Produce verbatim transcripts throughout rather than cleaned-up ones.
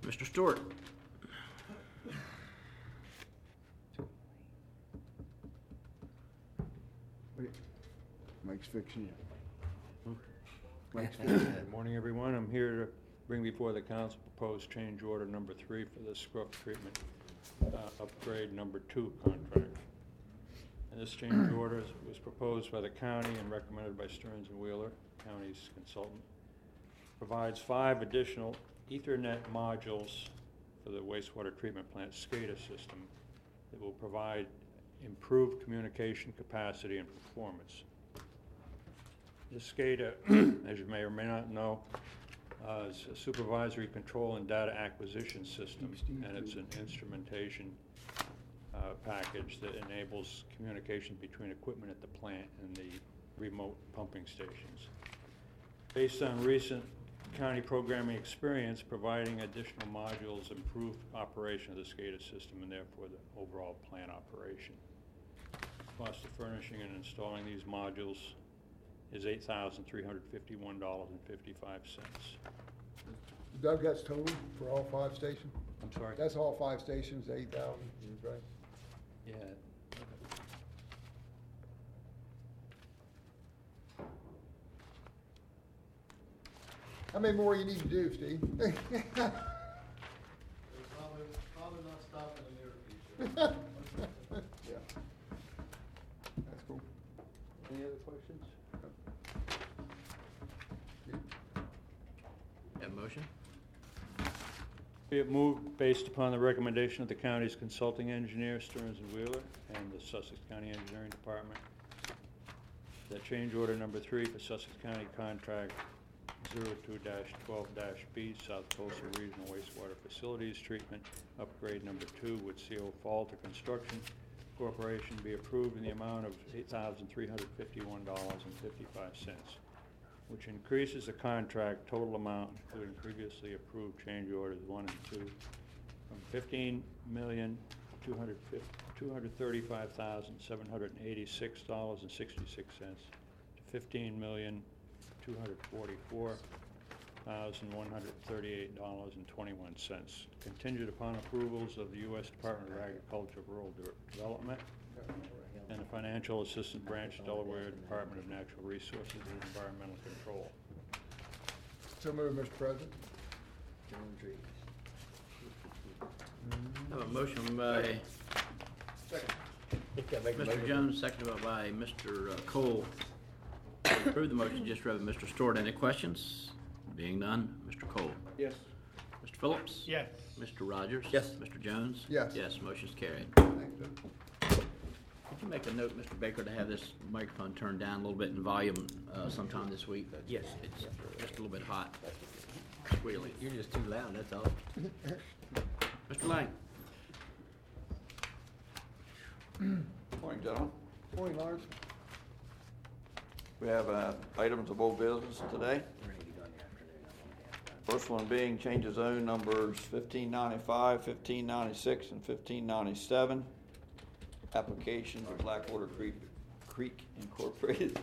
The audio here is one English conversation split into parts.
Mister Stewart. Mike's fixing it. Mike's Good morning, everyone. I'm here to bring before the council proposed change order number three for the scrub treatment uh, upgrade number two contract. And this change order was proposed by the county and recommended by Stearns and Wheeler, county's consultant. Provides five additional Ethernet modules for the wastewater treatment plant SCADA system that will provide improved communication capacity and performance. The SCADA, as you may or may not know, uh, is a supervisory control and data acquisition system, and it's an instrumentation uh, package that enables communication between equipment at the plant and the remote pumping stations. Based on recent county programming experience, providing additional modules improve operation of the SCADA system and therefore the overall plant operation. Cost of furnishing and installing these modules is eight thousand three hundred fifty-one dollars and fifty-five cents. Doug, that's total for all five stations? I'm sorry? That's all five stations, eight thousand, right? Yeah. How many more you need to do, Steve? There's probably, probably not stopping in the near future. Yeah. That's cool. Any other questions? Have a motion? Be it moved based upon the recommendation of the county's consulting engineer, Stearns and Wheeler, and the Sussex County Engineering Department, that change order number three for Sussex County contract zero two dash twelve dash B South Coastal Regional Wastewater Facilities Treatment upgrade number two with C O Falter Construction Corporation be approved in the amount of eight thousand three hundred fifty-one dollars and fifty-five cents, which increases the contract total amount, including previously approved change orders one and two, from fifteen million two hundred thirty-five thousand seven hundred eighty-six dollars and sixty-six cents to fifteen million two hundred forty-four thousand one hundred thirty-eight dollars and twenty-one cents, contingent upon approvals of the U S Department of Agriculture Rural De- Development and the Financial Assistance Branch, Delaware Department of Natural Resources and Environmental Control. So moved, Mister President. I have a motion by Mister Jones, seconded by Mister Cole. To approve the motion just read by Mister Stewart. Any questions? Being none, Mister Cole. Yes. Mister Phillips? Yes. Mister Rogers? Yes. Mister Jones? Yes. Yes, motion's carried. Thanks, Doug. Could you make a note, Mister Baker, to have this microphone turned down a little bit in volume uh, sometime this week? Yes. It's just a little bit hot. Squealing. You're just too loud, that's all. Mister Lang? Morning, gentlemen. Morning, Lars. We have uh, items of old business today. First one being change of zone numbers fifteen ninety-five, fifteen ninety-six, and fifteen ninety-seven. Application of Blackwater Creek, Creek Incorporated.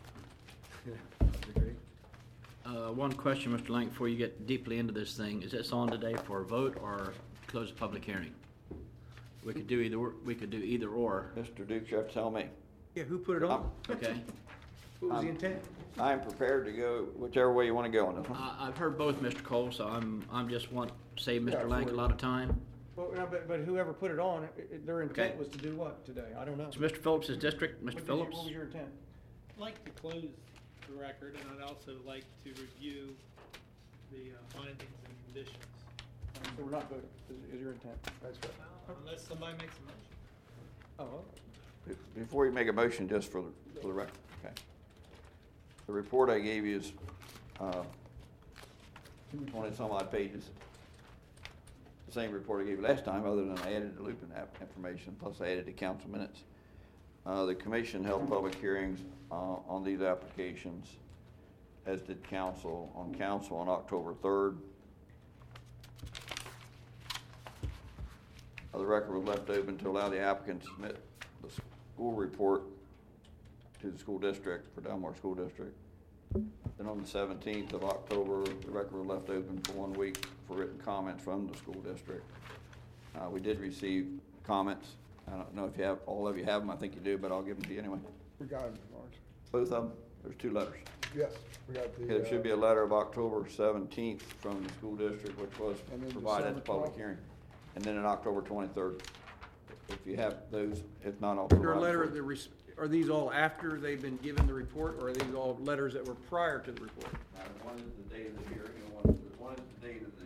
Uh, one question, Mister Lang, before you get deeply into this thing. Is this on today for a vote or close the public hearing? We could do either, we could do either or. Mister Dukes, you have to tell me. Yeah, who put it on? I'm, Okay? What was the I'm- intent? I am prepared to go whichever way you want to go on this one. I, I've heard both, Mister Cole, so I'm, I'm just want to save Mister Yeah, Lang a forward. lot of time. Well, no, but, but whoever put it on, it- it- their intent Okay. was to do what today? I don't know. It's Mister Phillips's district, Mister What did you- Phillips? What was your intent? I'd like to close the record, and I'd also like to review the uh, findings and conditions, So we're not voting, is, is your intent? That's right. unless somebody makes a motion. Oh, okay. Be- Before you make a motion, just for the, for the record, okay? The report I gave you is uh, twenty some odd pages. The same report I gave you last time, other than I added the Lupin app information, plus I added the council minutes. Uh, the commission held public hearings uh, on these applications, as did council, on council on October third. Uh, The record was left open to allow the applicant to submit the school report to the school district, for Delmar School District, Then on the seventeenth of October, the record was left open for one week for written comments from the school district. Uh, we did receive comments. I don't know if you have, all of you have them, I think you do, but I'll give them to you anyway. We got them, Lawrence. Both of them, there's two letters. Yes, we got the. There should be a letter of October seventeenth from the school district, which was And then provided at the December public twelfth? hearing. And then an October twenty-third. If you have those, if not, I'll Is there provide a letter, them for the you. res- are these all after they've been given the report, or are these all letters that were prior to the report? Uh, One is the date of the hearing, and one is, one is the date of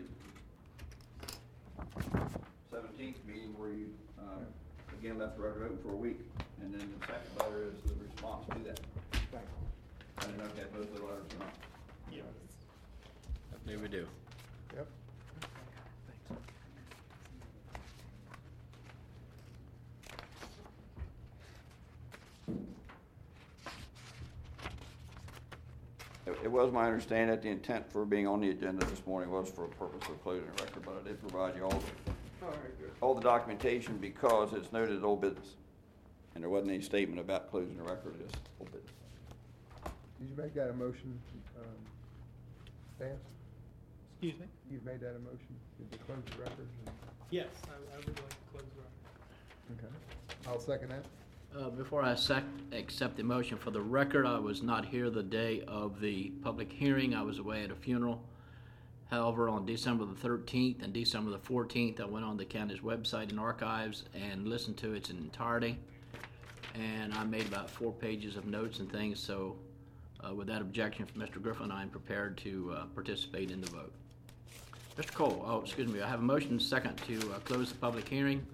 the seventeenth meeting where you, uh, again, left the record open for a week. And then the second letter is the response to that. Thank I don't know if you have both of the letters or not. I believe we do. you. Yep. It, it was my understanding that the intent for being on the agenda this morning was for a purpose of closing the record, but I did provide you all, the- All right, good. all the documentation because it's noted as old business. And there wasn't any statement about closing the record, it's old business. Did you make that a motion, um, Vance? Excuse me? You've made that a motion, did you close the record? Yes, I, I would like to close the record. Okay. I'll second that. Uh, Before I sec- accept the motion, for the record, I was not here the day of the public hearing. I was away at a funeral. However, on December the thirteenth and December the fourteenth, I went on the county's website and archives and listened to its entirety. And I made about four pages of notes and things, so uh, with that objection from Mister Griffin, I am prepared to uh, participate in the vote. Mister Cole, oh, excuse me, I have a motion second to uh, close the public hearing.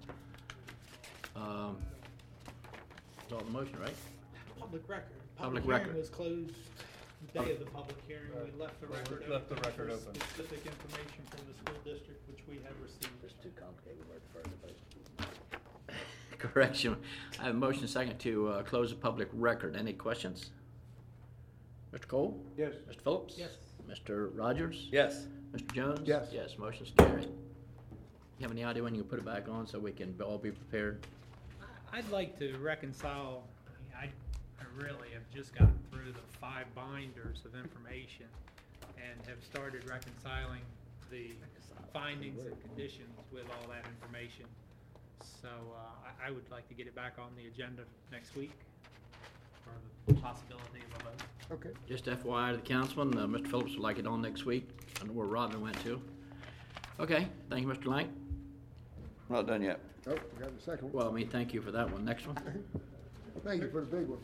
Um, That's all the motion, right? Public record. Public Public record. hearing was closed the day of the public hearing. We left the Right. record Left the open record for open. specific information from the school district, which we had received. Too complicated word for the Correction. I have a motion second to uh, close the public record. Any questions? Mister Cole? Yes. Mister Phillips? Yes. Mister Rogers? Yes. Mister Jones? Yes. Yes, motion's carried. You have any idea when you can put it back on so we can all be prepared? I'd like to reconcile, I, mean, I, I really have just gotten through the five binders of information and have started reconciling the findings and conditions with all that information. So, uh, I, I would like to get it back on the agenda next week for the possibility of a vote. Okay. Just F Y I to the councilman, uh, Mister Phillips would like it on next week. I know where Robin went to. Okay, thank you, Mister Lang. I'm not done yet. Oh, we got the second one. Well, I mean, thank you for that one. Next one. Thank you for the big one.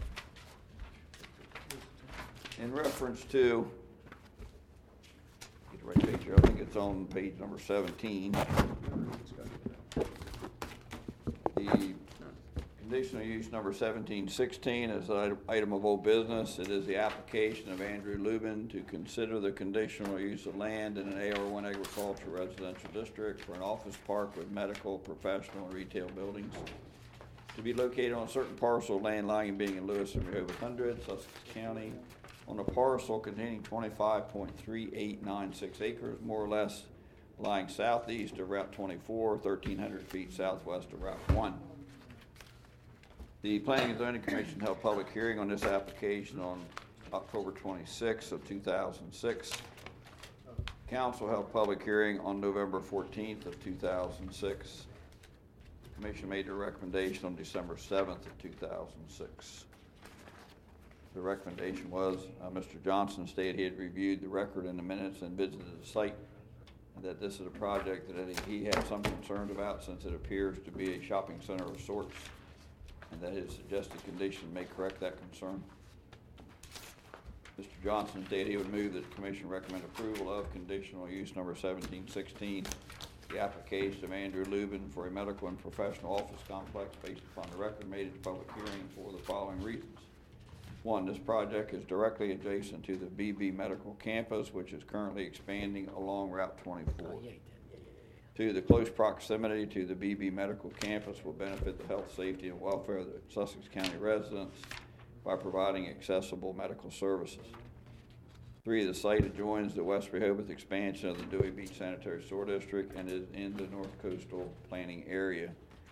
In reference to, get the right page here, I think it's on page number seventeen. The conditional use number seventeen sixteen is an item- item of old business. It is the application of Andrew Lubin to consider the conditional use of land in an A R one agriculture residential district for an office park with medical, professional, and retail buildings to be located on a certain parcel of land lying and being in Lewis and Rehoboth Hundred, Sussex County, on a parcel containing twenty-five point three eight nine six acres, more or less lying southeast of Route twenty-four, thirteen hundred feet southwest of Route one. The Planning and Zoning Commission held public hearing on this application on October twenty-sixth of two thousand six. Council held public hearing on November fourteenth of two thousand six. The Commission made their recommendation on December seventh of two thousand six. The recommendation was, uh, Mister Johnson stated he had reviewed the record in the minutes and visited the site, and that this is a project that he had some concerns about since it appears to be a shopping center of sorts, and that his suggested condition may correct that concern. Mister Johnson stated he would move that the Commission recommend approval of conditional use number seventeen sixteen, the application of Andrew Lubin for a medical and professional office complex based upon the record made at the public hearing for the following reasons. One, this project is directly adjacent to the B B Medical Campus, which is currently expanding along Route twenty-four. Two, the close proximity to the B B Medical Campus will benefit the health, safety, and welfare of the Sussex County residents by providing accessible medical services. Three, the site adjoins the West Rehoboth expansion of the Dewey Beach Sanitary Sewer District and is in the North Coastal Planning Area.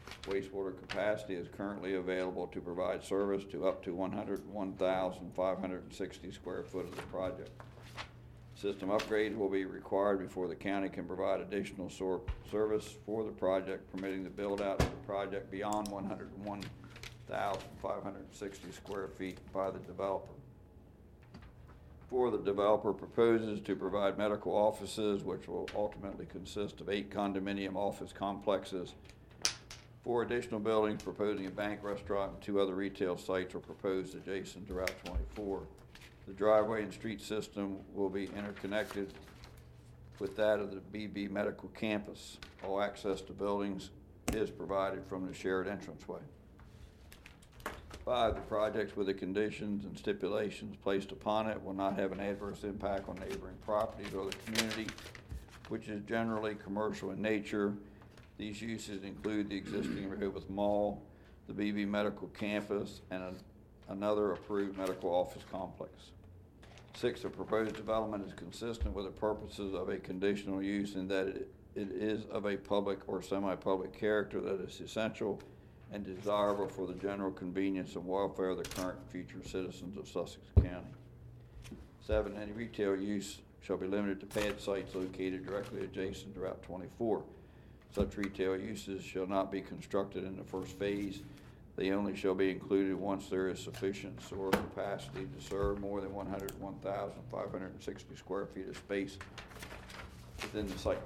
wastewater capacity is currently available to provide service to up to one hundred one thousand five hundred sixty square foot of the project. System upgrades will be required before the county can provide additional sor- service for the project, permitting the build-out of the project beyond one hundred one thousand five hundred sixty square feet by the developer. Four, the developer proposes to provide medical offices, which will ultimately consist of eight condominium office complexes. Four additional buildings proposing a bank, restaurant, and two other retail sites are proposed adjacent to Route twenty-four. The driveway and street system will be interconnected with that of the B B Medical Campus. All access to buildings is provided from the shared entranceway. Five, the projects with the conditions and stipulations placed upon it will not have an adverse impact on neighboring properties or the community, which is generally commercial in nature. These uses include the existing Rehoboth Mall, the B B Medical Campus, and a, another approved medical office complex. Six, the proposed development is consistent with the purposes of a conditional use in that it, it is of a public or semi-public character that is essential and desirable for the general convenience and welfare of the current and future citizens of Sussex County. Seven, any retail use shall be limited to pad sites located directly adjacent to Route twenty-four. Such retail uses shall not be constructed in the first phase. They only shall be included once there is sufficient sewer capacity to serve more than one hundred one thousand five hundred sixty square feet of space within the site.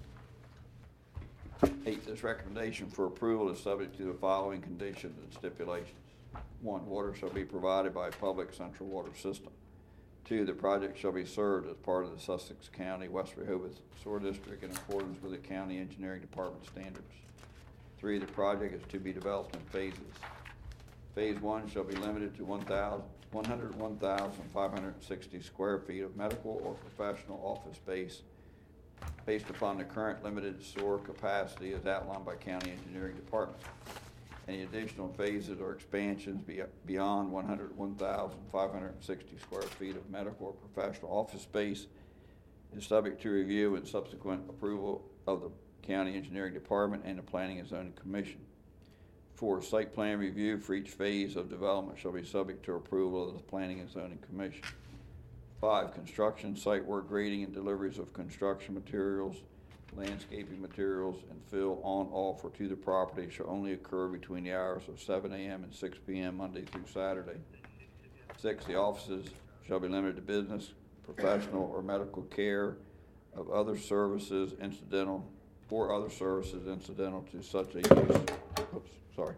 Eight, this recommendation for approval is subject to the following conditions and stipulations. One, water shall be provided by a public central water system. Two, the project shall be served as part of the Sussex County West Rehoboth Sewer District in accordance with the County Engineering Department standards. Three, the project is to be developed in phases. Phase one shall be limited to one hundred one thousand five hundred sixty square feet of medical or professional office space based upon the current limited sewer capacity as outlined by County Engineering Department. Any additional phases or expansions be, beyond one hundred one thousand five hundred sixty square feet of medical or professional office space is subject to review and subsequent approval of the County Engineering Department and the Planning and Zoning Commission. Four, site plan review for each phase of development shall be subject to approval of the Planning and Zoning Commission. Five, construction, site work, grading, and deliveries of construction materials, landscaping materials, and fill on, off, or to the property shall only occur between the hours of seven a.m. and six p.m. Monday through Saturday. Six, the offices shall be limited to business, professional, or medical care of other services incidental, or other services incidental to such a use. Oops, sorry.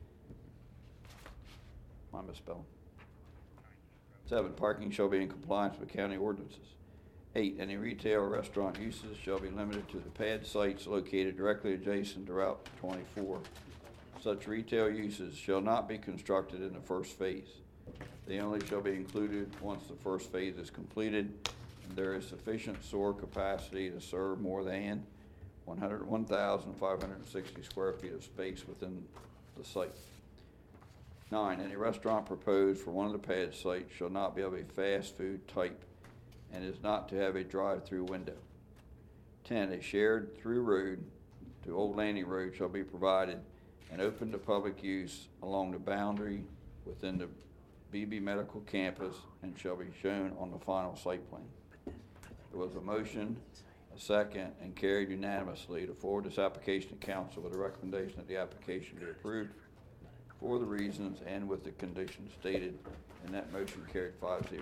My misspelling. Seven, parking shall be in compliance with county ordinances. Eight, any retail or restaurant uses shall be limited to the pad sites located directly adjacent to Route twenty-four. Such retail uses shall not be constructed in the first phase. They only shall be included once the first phase is completed and there is sufficient sewer capacity to serve more than one hundred one thousand five hundred sixty square feet of space within the site. Nine, any restaurant proposed for one of the pad sites shall not be of a fast food type and is not to have a drive-through window. Ten, a shared through road to Old Landing Road shall be provided and open to public use along the boundary within the B B Medical Campus and shall be shown on the final site plan. There was a motion, a second, and carried unanimously to forward this application to council with a recommendation that the application be approved for the reasons and with the conditions stated, and that motion carried five zero.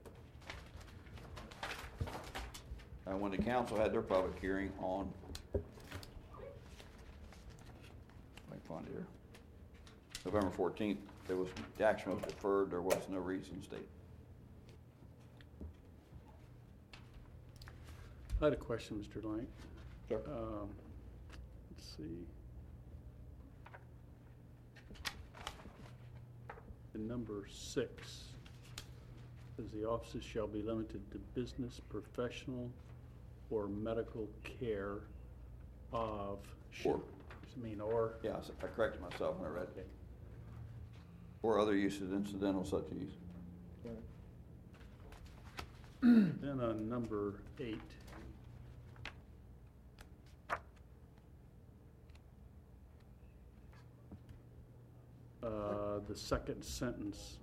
And when the council had their public hearing on, I can find it here, November fourteenth, there was, the action was deferred, there was no reason stated. I had a question, Mister Lang. Sure. Um, let's see. In number six, says the offices shall be limited to business, professional, or medical care of. Or. Does it mean or? Yeah, I s- I corrected myself when I read Okay. it. Or other uses incidental such use. Then on number eight, uh, the second sentence.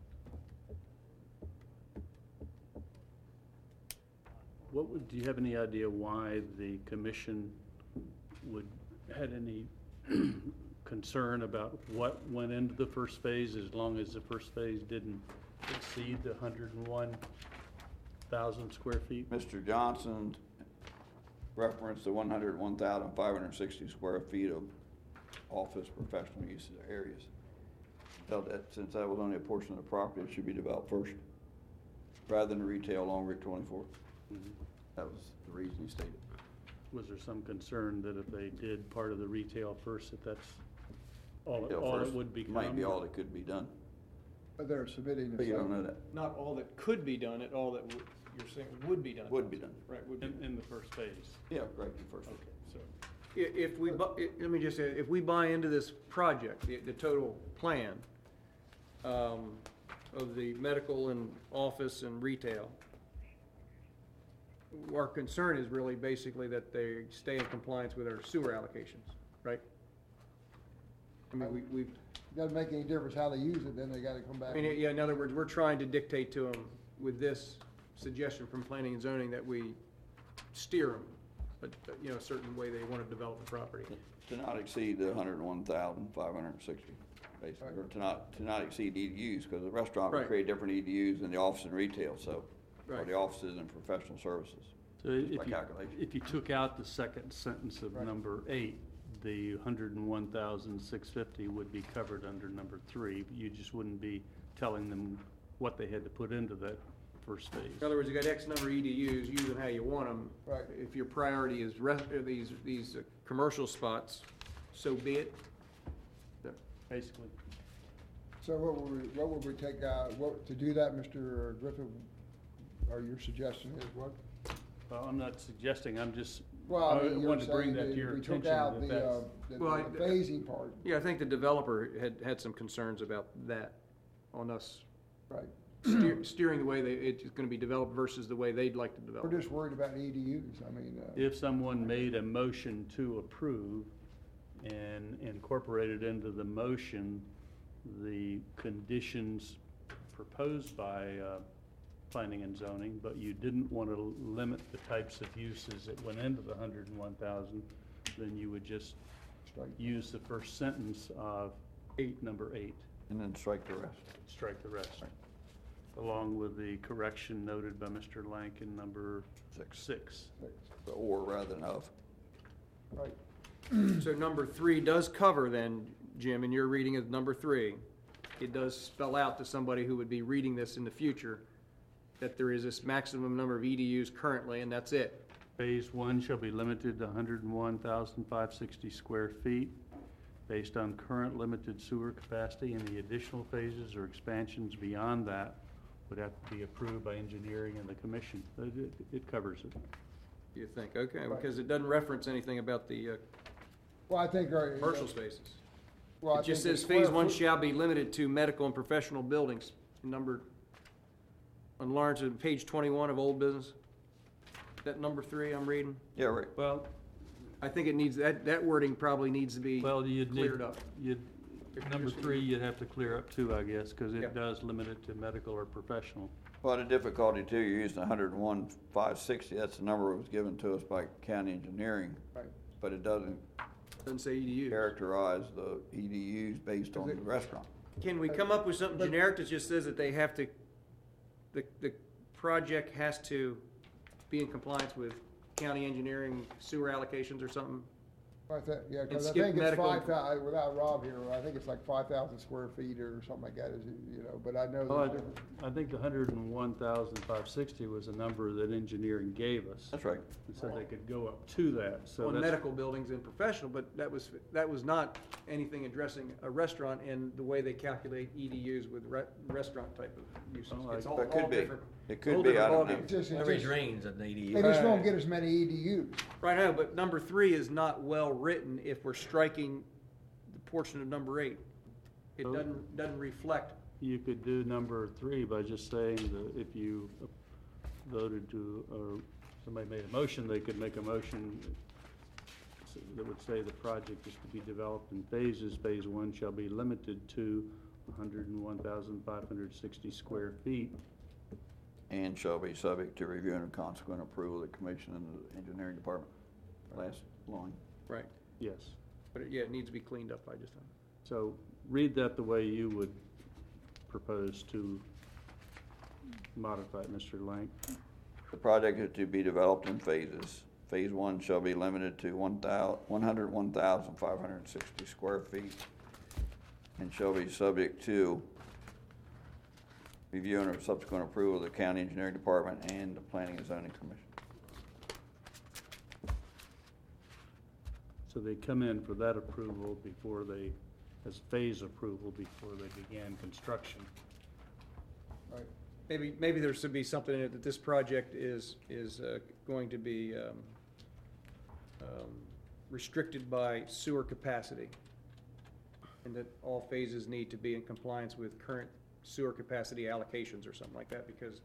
What would, do you have any idea why the commission would, had any concern about what went into the first phase as long as the first phase didn't exceed the hundred and one thousand square feet? Mister Johnson referenced the one hundred one thousand five hundred sixty square feet of office professional uses areas. Felt that since that was only a portion of the property, it should be developed first, rather than retail along Route twenty-four. Mhm. That was the reason he stated. Was there some concern that if they did part of the retail first, that that's all, it- Retail all it first would become? Might be all that could be done, But they're submitting the but you don't same- know that. Not all that could be done, it all that w- you're saying would be done. Would be done. Right, would be. In, in the first phase? Yeah, right, the first. Okay, so. I- If we, bu- i- let me just say, if we buy into this project, the, the total plan, um, of the medical and office and retail, our concern is really basically that they stay in compliance with our sewer allocations, right? I mean, we, we, Doesn't make any difference how they use it, then they gotta come back. I mean, yeah, in other words, we're trying to dictate to them with this suggestion from planning and zoning that we steer them, but, uh, you know, a certain way they want to develop the property. To not exceed the hundred and one thousand five hundred and sixty, basically, or to not, to not exceed E D Us, because the restaurant would Right. create different E D Us than the office and retail, so, or Right. the offices and professional services. So by if you, calculation. if you took out the second sentence of Right. number eight, the hundred and one thousand six fifty would be covered under number three. You just wouldn't be telling them what they had to put into that first phase. In other words, you got X number of E D Us, use them how you want them. Right. If your priority is res, uh, these, these uh, commercial spots, so be it. Yeah. Basically. So what would we, what would we take out, what, to do that, Mister Griffin, or your suggestion is what? Well, I'm not suggesting, I'm just, Well, I I mean, you're wanted to bring saying that to your we attention. took out that the, uh, that's- the Well, I- the phasing part, Yeah, I think the developer had, had some concerns about that on us right? steer, steering the way they, it's gonna be developed versus the way they'd like to We're develop. just worried about E D Us, I mean, uh. If someone made a motion to approve and incorporated into the motion the conditions proposed by uh, planning and zoning, but you didn't want to limit the types of uses that went into the hundred and one thousand, then you would just Strike. use the first sentence of eight, number eight, And then strike the rest. strike the rest. Along with the correction noted by Mister Lankin, number Six. six. The or rather than of. Right, So number three does cover then, Jim, in your reading of number three, it does spell out to somebody who would be reading this in the future that there is this maximum number of E D Us currently, and that's it. Phase one shall be limited to one hundred and one thousand five hundred sixty square feet based on current limited sewer capacity, and the additional phases or expansions beyond that would have to be approved by engineering and the commission. It, it- it covers it. You think, okay, Right. because it doesn't reference anything about the uh, well, I think, our. commercial spaces. well, I It just think the says phase square one foot- shall be limited to medical and professional buildings, numbered on Lawrence, uh, page twenty-one of old business. That number three I'm reading, Yeah, right. Well, I think it needs, that, that wording probably needs to be well, you'd need, cleared up. you'd, If number you're- three, you'd have to clear up too, I guess, because Yeah. it does limit it to medical or professional. Well, the difficulty too, you're using hundred and one five sixty, that's the number that was given to us by county engineering, Right, but it doesn't Doesn't say E D Us. characterize the E D Us based on the restaurant. Can we come up with something But- generic that just says that they have to, the, the project has to be in compliance with county engineering sewer allocations or something? I think, yeah, cause I skip think it's medical. five thou, without Rob here, I think it's like five thousand square feet or something like that, is, it, you know, but I know Well, there's I, different. I think the hundred and one thousand five hundred sixty was a number that engineering gave us. That's right. And said they could go up to that, so On that's. medical buildings and professional, but that was, that was not anything addressing a restaurant and the way they calculate E D Us with re- restaurant type of uses. Oh, I- It's all, But it could all be. different. It whole could be, I different don't ballgame. know. It's just, it's Whatever just, drains at an E D they U. just won't Right. get as many E D Us. Right now, but number three is not well written if we're striking the portion of number eight. It Oh. doesn't, doesn't reflect. You could do number three by just saying that if you voted to, or somebody made a motion, they could make a motion s- that would say the project is to be developed in phases. Phase one shall be limited to one hundred one thousand five hundred sixty square feet. And shall be subject to review and consequent approval of the commission and the engineering department. Last line. Right, Yes. but it- yeah, it needs to be cleaned up, I just, So read that the way you would propose to modify it, Mister Lang. The project is to be developed in phases. Phase one shall be limited to one thou, one hundred one thousand five hundred sixty square feet and shall be subject to review and subsequent approval of the county engineering department and the planning and zoning commission. So they come in for that approval before they, as phase approval before they began construction. Right. maybe, maybe there should be something in it that this project is, is uh, going to be um, um, restricted by sewer capacity, and that all phases need to be in compliance with current sewer capacity allocations or something like that, because,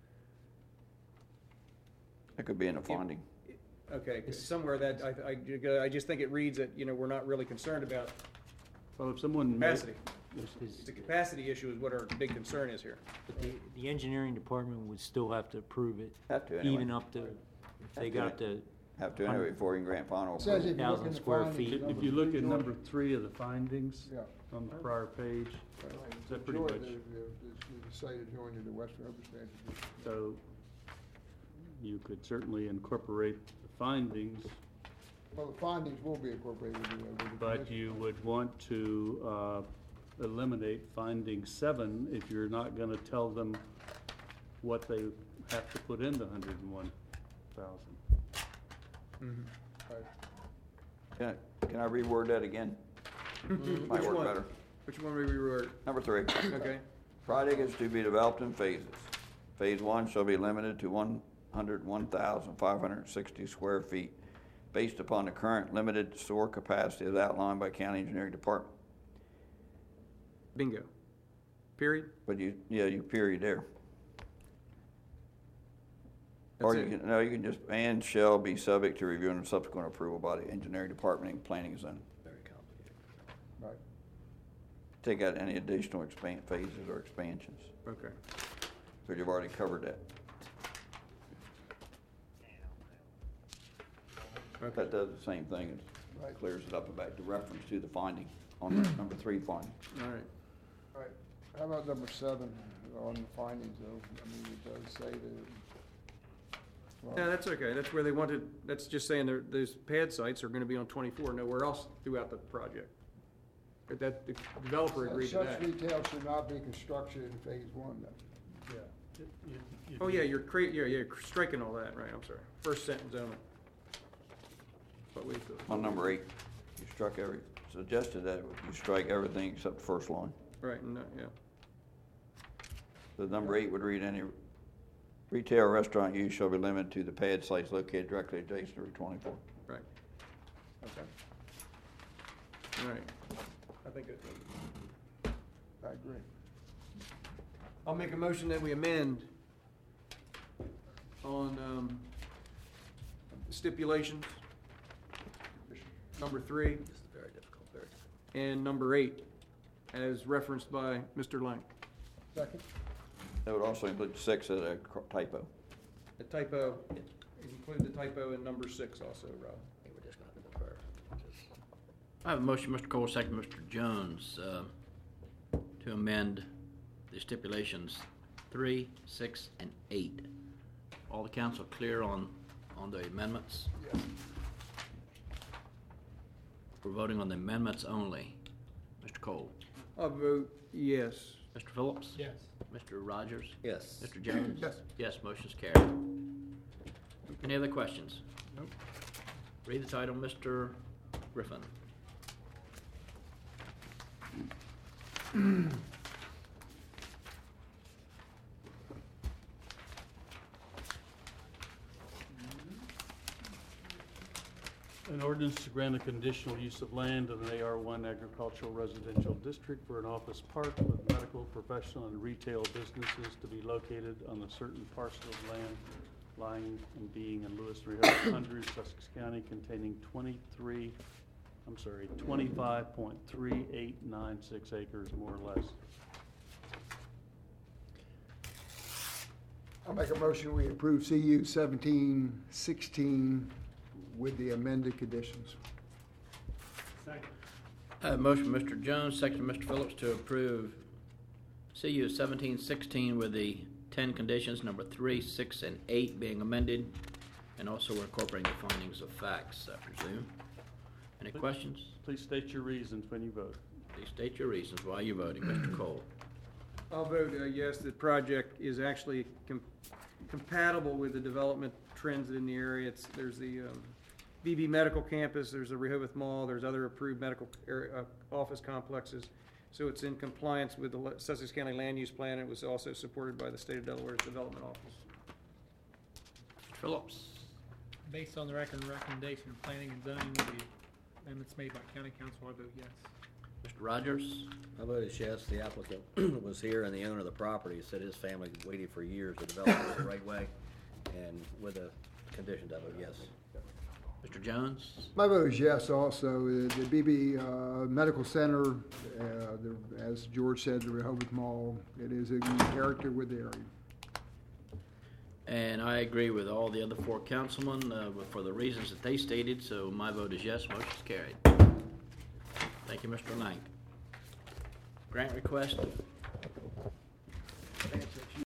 That could be in the finding. okay, 'cause somewhere that, I, I, I just think it reads that, you know, we're not really concerned about Well, if someone. ma- capacity. It's the capacity issue is what our big concern is here. But the, the engineering department would still have to approve it, Have to anyway. even up to, if they got to, Have to anyway before you can grant final It says approval. if you look in the Thousand square findings, feet. number If you look three, at George- number three of the findings Yeah. on the prior page, that pretty George, much- the- the- the site adjoining the West River Standard. so you could certainly incorporate the findings, Well, the findings will be incorporated with the, with the but commission. you would want to uh, eliminate finding seven if you're not gonna tell them what they have to put in the hundred and one thousand. Right. Can I, can I reword that again? Might Which work one? better. Which one we reword? Number three. Okay, Project is to be developed in phases. Phase one shall be limited to one hundred one thousand five hundred sixty square feet based upon the current limited sewer capacity as outlined by county engineering department. bingo. Period? But you, yeah, you period there. That's Or you it. can, no, you can just, and shall be subject to review and subsequent approval by the engineering department and planning and zoning. Very complicated. Right. Take out any additional expand, phases or expansions, Okay. because you've already covered that. Okay. That does the same thing, it Right. clears it up about the reference to the finding on the number three finding. All right. All right. How about number seven on the findings though? I mean, it does say that. well, Yeah, that's okay. That's where they wanted, that's just saying there, those pad sites are gonna be on twenty-four, nowhere else throughout the project. But that, the developer agreed to Such that. retail should not be constructed in phase one though. Yeah. Oh, yeah, you're crea, yeah, yeah, you're striking all that, right, I'm sorry. First sentence only. But we, On number eight, you struck every, suggested that you strike everything except the first line. right, no, yeah. The number eight would read, any retail or restaurant use shall be limited to the pad sites located directly adjacent to Route twenty-four. Right. Okay. All right. I think it, I agree. I'll make a motion that we amend on, um, stipulations, number three This is very difficult, very difficult. and number eight, as referenced by Mister Lang. Second? That would also include six as a typo. The typo, include the typo in number six also, Rob. I think we're just gonna have to defer. Just- I have a motion, Mister Cole, second, Mister Jones, uh, to amend the stipulations three, six, and eight. All the council clear on, on the amendments? Yes. We're voting on the amendments only. Mister Cole? I'll vote yes. Mister Phillips? Yes. Mister Rogers? Yes. Mister Jones? Yes. Yes, motion's carried. Any other questions? Nope. Read the title, Mister Griffin. An ordinance to grant a conditional use of land in an A R one agricultural residential district for an office park with medical, professional, and retail businesses to be located on a certain parcel of land lying and being in Lewis and Rehoboth Hundreds, Sussex County, containing twenty-three, I'm sorry, twenty-five point three eight nine six acres, more or less. I'll make a motion, we approve C U seventeen sixteen with the amended conditions. I have a motion from Mister Jones, second from Mister Phillips to approve C U seventeen sixteen with the ten conditions, number three, six, and eight being amended, and also we're incorporating the findings of facts, I presume. Any questions? Please state your reasons when you vote. Please state your reasons why you're voting. Mister Cole. I'll vote uh, yes, the project is actually com- compatible with the development trends in the area. It's, there's the um, V B Medical Campus, there's the Rehoboth Mall, there's other approved medical area, uh, office complexes. So it's in compliance with the Le- Sussex County Land Use Plan. It was also supported by the State of Delaware's Development Office. Mister Phillips. Based on the record and recommendation of planning and zoning with the amendments made by county council, I vote yes. Mister Rogers. My vote is yes. The applicant was here and the owner of the property said his family waited for years to develop it the right way. And with the conditions, I vote yes. Mister Jones. My vote is yes also. Uh, The B B uh, Medical Center, uh, the- as George said, the Rehoboth Mall, it is in character with the area. And I agree with all the other four councilmen uh, for the reasons that they stated, so my vote is yes, motion is carried. Thank you, Mister Lang. Grant request.